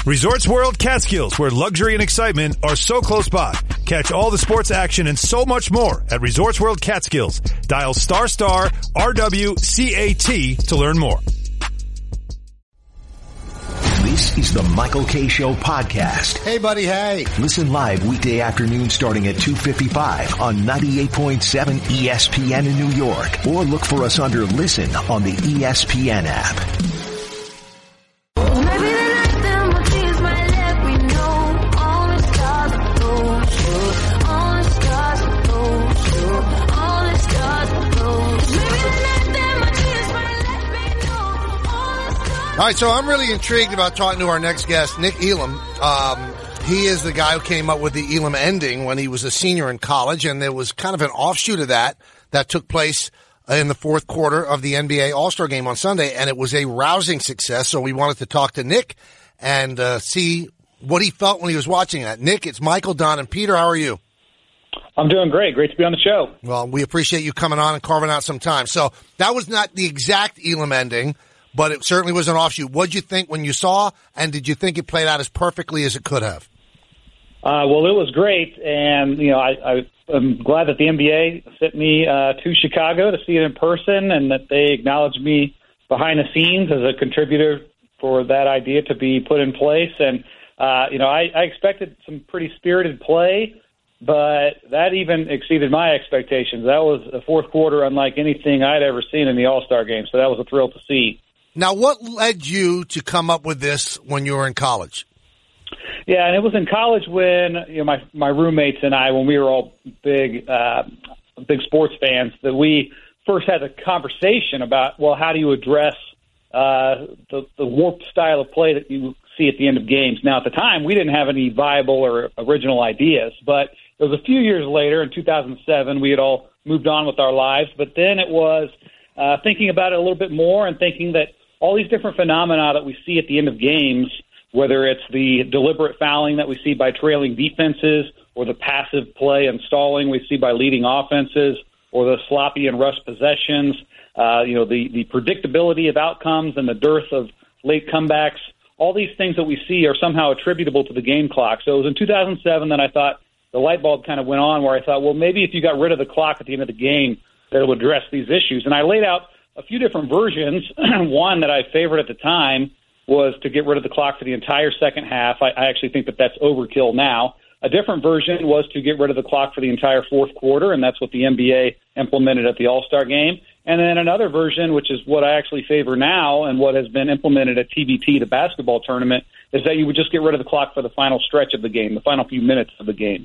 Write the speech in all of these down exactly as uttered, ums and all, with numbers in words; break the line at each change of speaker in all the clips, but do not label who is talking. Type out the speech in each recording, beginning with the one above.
Resorts World Catskills, where luxury and excitement are so close by. Catch all the sports action and so much more at Resorts World Catskills. Dial star star R W C A T to learn more.
This is the Michael Kay Show podcast.
Hey, buddy, hey.
Listen live weekday afternoon starting at two fifty-five on ninety-eight point seven E S P N in New York. Or look for us under Listen on the E S P N app.
All right, so I'm really intrigued about talking to our next guest, Nick Elam. Um, he is the guy who came up with the Elam ending when he was a senior in college, and there was kind of an offshoot of that that took place in the fourth quarter of the N B A All-Star Game on Sunday, and it was a rousing success. So we wanted to talk to Nick and uh, see what he felt when he was watching that. Nick, it's Michael, Don, and Peter. How are you?
I'm doing great. Great to be on the show.
Well, we appreciate you coming on and carving out some time. So that was not the exact Elam ending, but it certainly was an offshoot. What did you think when you saw, and did you think it played out as perfectly as it could have?
Uh, well, it was great, and you know, I, I, I'm glad that the N B A sent me uh, to Chicago to see it in person, and that they acknowledged me behind the scenes as a contributor for that idea to be put in place. And uh, you know, I, I expected some pretty spirited play, but that even exceeded my expectations. That was a fourth quarter unlike anything I'd ever seen in the All-Star Game, so that was a thrill to see.
Now, what led you to come up with this when you were in college?
Yeah, and it was in college when you know my my roommates and I, when we were all big uh, big sports fans, that we first had a conversation about, well, how do you address uh, the, the warped style of play that you see at the end of games? Now, at the time, we didn't have any viable or original ideas, but it was a few years later, in two thousand seven, we had all moved on with our lives, but then it was uh, thinking about it a little bit more and thinking that all these different phenomena that we see at the end of games, whether it's the deliberate fouling that we see by trailing defenses or the passive play and stalling we see by leading offenses or the sloppy and rushed possessions, uh, you know, the, the predictability of outcomes and the dearth of late comebacks, all these things that we see are somehow attributable to the game clock. So it was in two thousand seven that I thought the light bulb kind of went on where I thought, well, maybe if you got rid of the clock at the end of the game, that it would address these issues. And I laid out a few different versions. One that I favored at the time was to get rid of the clock for the entire second half. I, I actually think that that's overkill now. A different version was to get rid of the clock for the entire fourth quarter, and that's what the N B A implemented at the All-Star Game. And then another version, which is what I actually favor now and what has been implemented at T B T, the basketball tournament, is that you would just get rid of the clock for the final stretch of the game, the final few minutes of the game.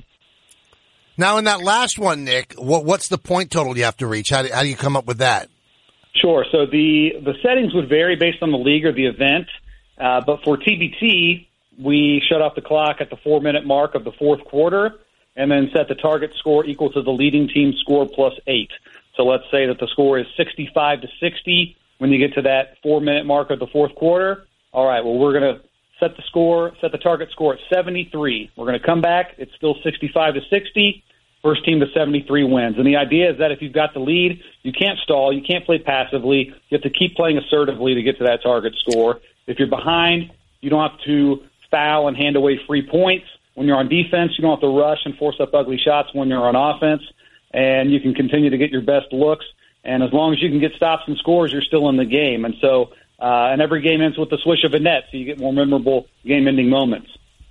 Now, in that last one, Nick, what, what's the point total you have to reach? How do, how do you come up with that?
Sure. So the, the settings would vary based on the league or the event. Uh, but for T B T, we shut off the clock at the four-minute mark of the fourth quarter and then set the target score equal to the leading team's score plus eight. So let's say that the score is sixty-five to sixty when you get to that four-minute mark of the fourth quarter. All right, well, we're going to set the score, set the target score at seventy-three. We're going to come back. It's still sixty-five to sixty. First team to seventy-three wins. And the idea is that if you've got the lead, you can't stall, you can't play passively, you have to keep playing assertively to get to that target score. If you're behind, you don't have to foul and hand away free points. When you're on defense, you don't have to rush and force up ugly shots when you're on offense, and you can continue to get your best looks. And as long as you can get stops and scores, you're still in the game. And so, uh, and every game ends with the swish of a net, so you get more memorable game-ending moments.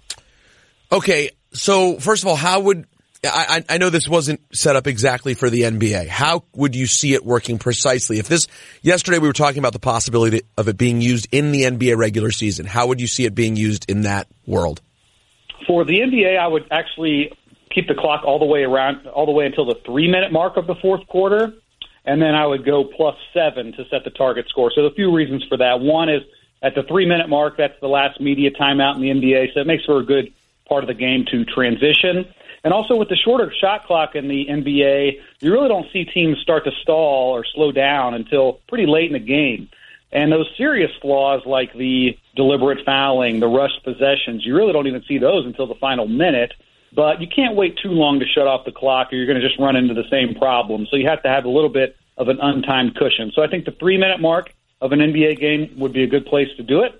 Okay, so first of all, how would I, I know this wasn't set up exactly for the N B A. How would you see it working precisely? If this, yesterday we were talking about the possibility of it being used in the N B A regular season. How would you see it being used in that world?
For the N B A, I would actually keep the clock all the way around, all the way until the three-minute mark of the fourth quarter, and then I would go plus seven to set the target score. So a few reasons for that. One is at the three-minute mark, that's the last media timeout in the N B A, so it makes for a good part of the game to transition. And also with the shorter shot clock in the N B A, you really don't see teams start to stall or slow down until pretty late in the game. And those serious flaws like the deliberate fouling, the rushed possessions, you really don't even see those until the final minute. But you can't wait too long to shut off the clock or you're going to just run into the same problem. So you have to have a little bit of an untimed cushion. So I think the three-minute mark of an N B A game would be a good place to do it.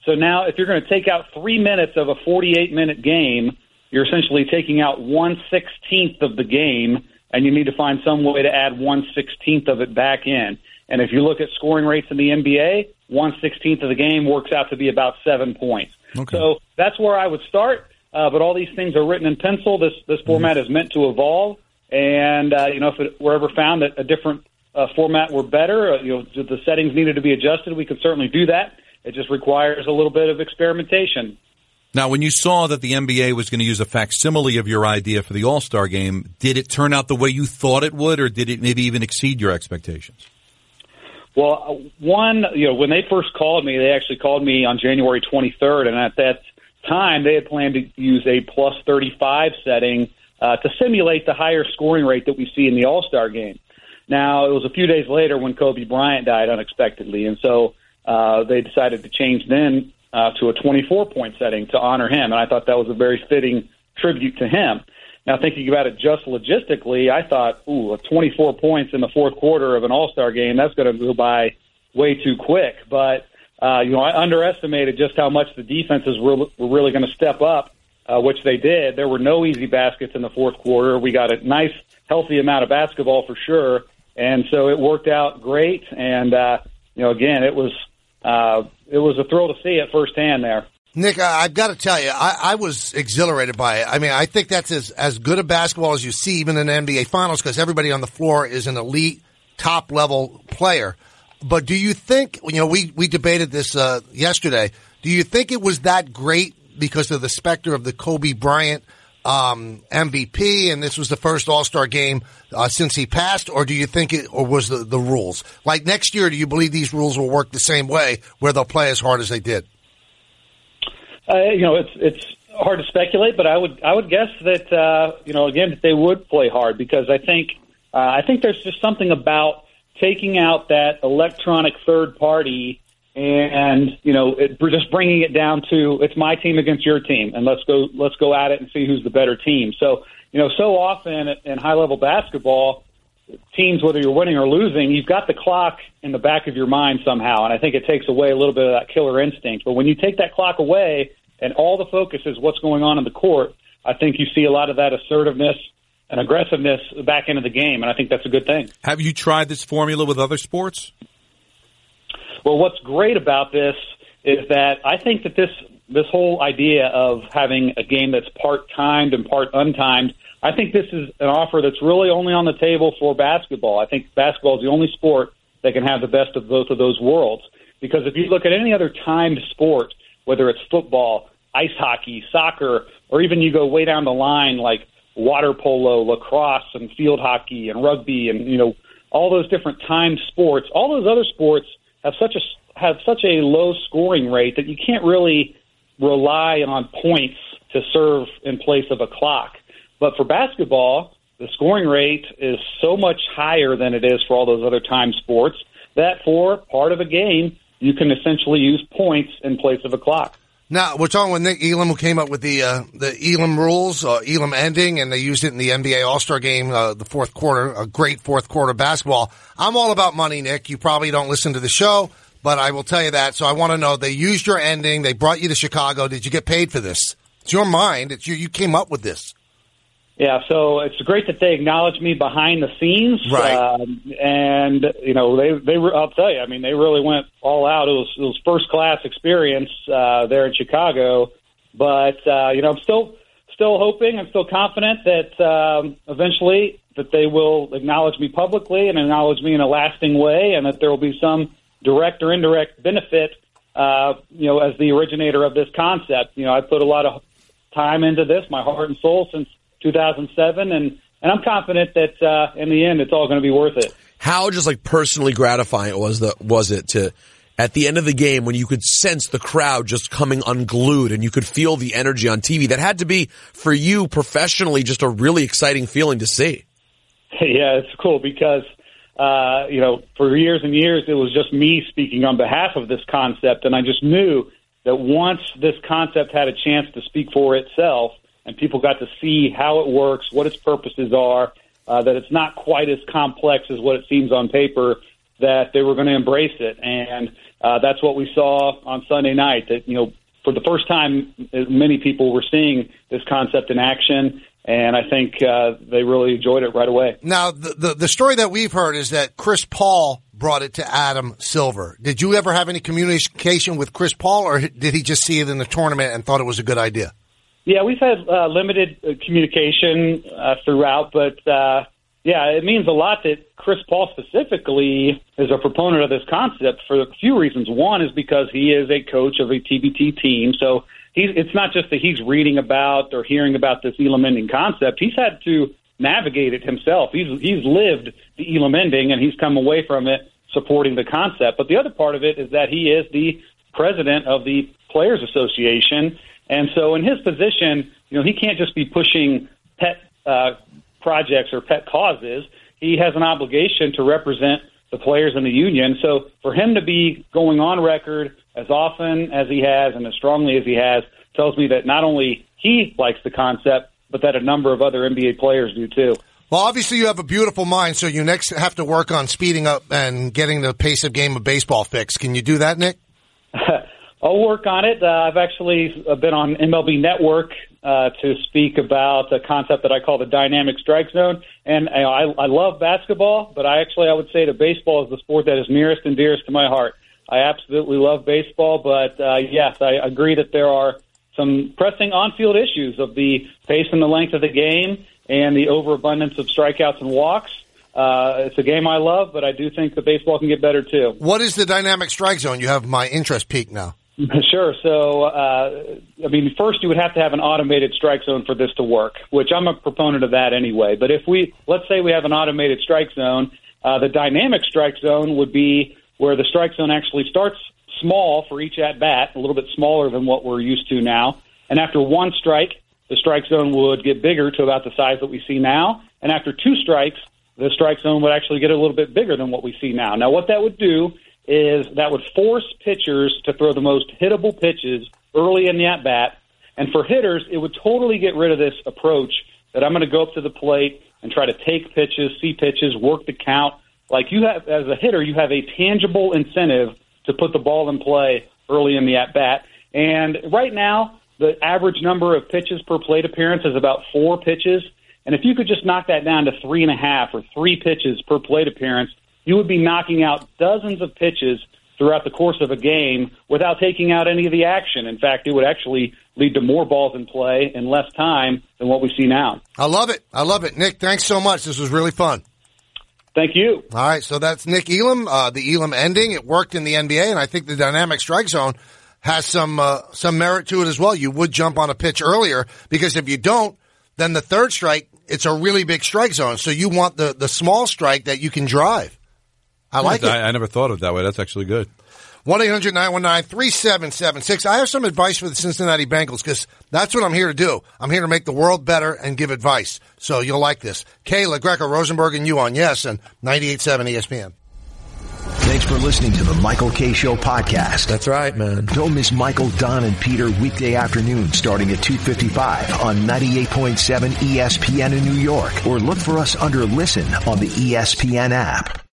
So now if you're going to take out three minutes of a forty-eight minute game, you're essentially taking out one sixteenth of the game, and you need to find some way to add one sixteenth of it back in. And if you look at scoring rates in the N B A, one sixteenth of the game works out to be about seven points. Okay. So that's where I would start. Uh, but all these things are written in pencil. This this format mm-hmm. is meant to evolve. And, uh, you know, if it were ever found that a different uh, format were better, uh, you know, the settings needed to be adjusted, we could certainly do that. It just requires a little bit of experimentation.
Now, when you saw that the N B A was going to use a facsimile of your idea for the All-Star game, did it turn out the way you thought it would, or did it maybe even exceed your expectations?
Well, one, you know, when they first called me, they actually called me on January twenty-third, and at that time they had planned to use a plus thirty-five setting uh, to simulate the higher scoring rate that we see in the All-Star game. Now, it was a few days later when Kobe Bryant died unexpectedly, and so uh, they decided to change then uh, to a twenty-four point setting to honor him, and I thought that was a very fitting tribute to him. Now, thinking about it just logistically, I thought, ooh, twenty-four points in the fourth quarter of an All-Star game, that's going to go by way too quick. But, uh, you know, I underestimated just how much the defenses were, were really going to step up, uh, which they did. There were no easy baskets in the fourth quarter. We got a nice, healthy amount of basketball for sure. And so it worked out great. And, uh, you know, again, it was uh, it was a thrill to see it firsthand there.
Nick, I, I've got to tell you, I, I was exhilarated by it. I mean, I think that's as, as good a basketball as you see even in the N B A Finals because everybody on the floor is an elite, top-level player. But do you think, you know, we, we debated this uh, yesterday, do you think it was that great because of the specter of the Kobe Bryant um, M V P and this was the first All-Star game uh, since he passed, or do you think it or was the, the rules? Like next year, do you believe these rules will work the same way where they'll play as hard as they did?
Uh, you know, it's it's hard to speculate, but I would I would guess that uh, you know again that they would play hard because I think uh, I think there's just something about taking out that electronic third party and you know it, we're just bringing it down to it's my team against your team and let's go let's go at it and see who's the better team. So you know so often in high level basketball, teams whether you're winning or losing, you've got the clock in the back of your mind somehow, and I think it takes away a little bit of that killer instinct. But when you take that clock away and all the focus is what's going on in the court, I think you see a lot of that assertiveness and aggressiveness back into the game, and I think that's a good thing.
Have you tried this formula with other sports?
Well, what's great about this is that I think that this this whole idea of having a game that's part-timed and part untimed, I think this is an offer that's really only on the table for basketball. I think basketball is the only sport that can have the best of both of those worlds. Because if you look at any other timed sport, whether it's football, ice hockey, soccer, or even you go way down the line like water polo, lacrosse, and field hockey, and rugby, and you know all those different timed sports, all those other sports have such a have such a low scoring rate that you can't really rely on points to serve in place of a clock. But for basketball, the scoring rate is so much higher than it is for all those other time sports that for part of a game, you can essentially use points in place of a clock.
Now, we're talking with Nick Elam, who came up with the uh, the Elam rules, uh, Elam ending, and they used it in the N B A All-Star game, uh, the fourth quarter, a great fourth quarter basketball. I'm all about money, Nick. You probably don't listen to the show, but I will tell you that. So I want to know, they used your ending. They brought you to Chicago. Did you get paid for this? It's your mind. It's you. You came up with this.
Yeah, so it's great that they acknowledge me behind the scenes,
right?
Um, and you know, they they I'll tell you, I mean, they really went all out. It was it was first class experience uh, there in Chicago. But uh, you know, I'm still still hoping, I'm still confident that um, eventually that they will acknowledge me publicly and acknowledge me in a lasting way, and that there will be some direct or indirect benefit. Uh, you know, as the originator of this concept, you know, I put a lot of time into this, my heart and soul, since two thousand seven, and, and I'm confident that uh, in the end it's all going to be worth it.
How just like personally gratifying was the was it to at the end of the game when you could sense the crowd just coming unglued and you could feel the energy on T V? That had to be for you professionally just a really exciting feeling to see.
Yeah, it's cool because uh, you know for years and years it was just me speaking on behalf of this concept, and I just knew that once this concept had a chance to speak for itself, and people got to see how it works, what its purposes are, uh, that it's not quite as complex as what it seems on paper, that they were going to embrace it. And uh, that's what we saw on Sunday night, that, you know, for the first time, many people were seeing this concept in action, and I think uh, they really enjoyed it right away.
Now, the, the the story that we've heard is that Chris Paul brought it to Adam Silver. Did you ever have any communication with Chris Paul, or did he just see it in the tournament and thought it was a good idea?
Yeah, we've had uh, limited uh, communication uh, throughout, but uh, yeah, it means a lot that Chris Paul specifically is a proponent of this concept for a few reasons. One is because he is a coach of a T B T team, so he's, it's not just that he's reading about or hearing about this Elam ending concept. He's had to navigate it himself. He's he's lived the Elam ending, and he's come away from it supporting the concept. But the other part of it is that he is the president of the Players Association, and so in his position, you know, he can't just be pushing pet uh, projects or pet causes. He has an obligation to represent the players in the union. So for him to be going on record as often as he has and as strongly as he has tells me that not only he likes the concept, but that a number of other N B A players do too.
Well, obviously you have a beautiful mind, so you next have to work on speeding up and getting the pace of game of baseball fixed. Can you do that, Nick?
I'll work on it. Uh, I've actually been on M L B Network uh, to speak about a concept that I call the dynamic strike zone. And you know, I, I love basketball, but I actually I would say that baseball is the sport that is nearest and dearest to my heart. I absolutely love baseball, but uh, yes, I agree that there are some pressing on-field issues of the pace and the length of the game and the overabundance of strikeouts and walks. Uh, it's a game I love, but I do think the baseball can get better too.
What is the dynamic strike zone? You have my interest peaked now.
Sure. So, uh, I mean, first you would have to have an automated strike zone for this to work, which I'm a proponent of that anyway. But if we, let's say we have an automated strike zone, uh, the dynamic strike zone would be where the strike zone actually starts small for each at-bat, a little bit smaller than what we're used to now. And after one strike, the strike zone would get bigger to about the size that we see now. And after two strikes, the strike zone would actually get a little bit bigger than what we see now. Now, what that would do is that would force pitchers to throw the most hittable pitches early in the at-bat. And for hitters, it would totally get rid of this approach that I'm going to go up to the plate and try to take pitches, see pitches, work the count. Like you have, as a hitter, you have a tangible incentive to put the ball in play early in the at-bat. And right now, the average number of pitches per plate appearance is about four pitches. And if you could just knock that down to three and a half or three pitches per plate appearance, you would be knocking out dozens of pitches throughout the course of a game without taking out any of the action. In fact, it would actually lead to more balls in play in less time than what we see now.
I love it. I love it. Nick, thanks so much. This was really fun.
Thank you.
All right, so that's Nick Elam, uh, the Elam ending. It worked in the N B A, and I think the dynamic strike zone has some uh, some merit to it as well. You would jump on a pitch earlier, because if you don't, then the third strike, it's a really big strike zone. So you want the, the small strike that you can drive. I like
I,
it.
I never thought of it that way. That's actually good.
one eight hundred nine one nine three seven seven six. I have some advice for the Cincinnati Bengals, because that's what I'm here to do. I'm here to make the world better and give advice. So you'll like this. Kayla, Greco, Rosenberg, and you on Yes and ninety-eight point seven E S P N.
Thanks for listening to the Michael Kay Show podcast.
That's right, man.
Don't miss Michael, Don, and Peter weekday afternoon starting at two fifty-five on ninety-eight point seven E S P N in New York, or look for us under Listen on the E S P N app.